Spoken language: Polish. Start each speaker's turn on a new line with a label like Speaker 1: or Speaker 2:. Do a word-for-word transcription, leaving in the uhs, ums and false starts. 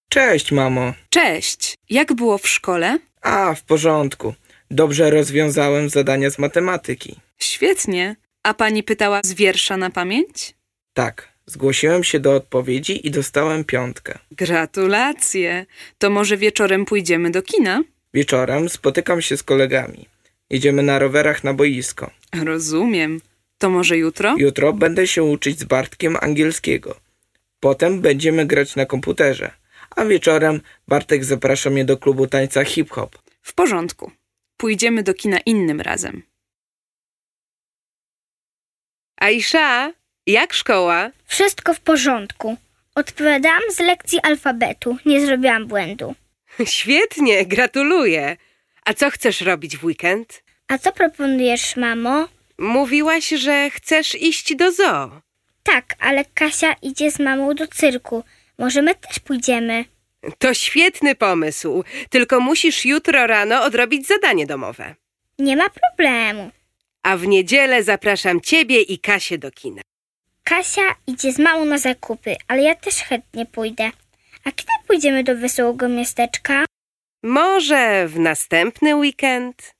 Speaker 1: Cześć, mamo.
Speaker 2: Cześć. Jak było w szkole?
Speaker 1: A, w porządku. Dobrze rozwiązałem zadania z matematyki.
Speaker 2: Świetnie. A pani pytała z wiersza na pamięć?
Speaker 1: Tak, zgłosiłem się do odpowiedzi i dostałem piątkę.
Speaker 2: Gratulacje. To może wieczorem pójdziemy do kina?
Speaker 1: Wieczorem spotykam się z kolegami. Jedziemy na rowerach na boisko.
Speaker 2: Rozumiem. To może jutro?
Speaker 1: Jutro będę się uczyć z Bartkiem angielskiego. Potem będziemy grać na komputerze. A wieczorem Bartek zaprasza mnie do klubu tańca hip-hop.
Speaker 2: W porządku. Pójdziemy do kina innym razem.
Speaker 3: Aisza, jak szkoła?
Speaker 4: Wszystko w porządku. Odpowiadałam z lekcji alfabetu. Nie zrobiłam błędu.
Speaker 3: Świetnie, gratuluję. A co chcesz robić w weekend?
Speaker 4: A co proponujesz, mamo?
Speaker 3: Mówiłaś, że chcesz iść do zoo.
Speaker 4: Tak, ale Kasia idzie z mamą do cyrku. Może my też pójdziemy.
Speaker 3: To świetny pomysł, tylko musisz jutro rano odrobić zadanie domowe.
Speaker 4: Nie ma problemu.
Speaker 3: A w niedzielę zapraszam ciebie i Kasię do kina.
Speaker 4: Kasia idzie z mamą na zakupy, ale ja też chętnie pójdę. A kiedy pójdziemy do wesołego miasteczka?
Speaker 3: Może w następny weekend?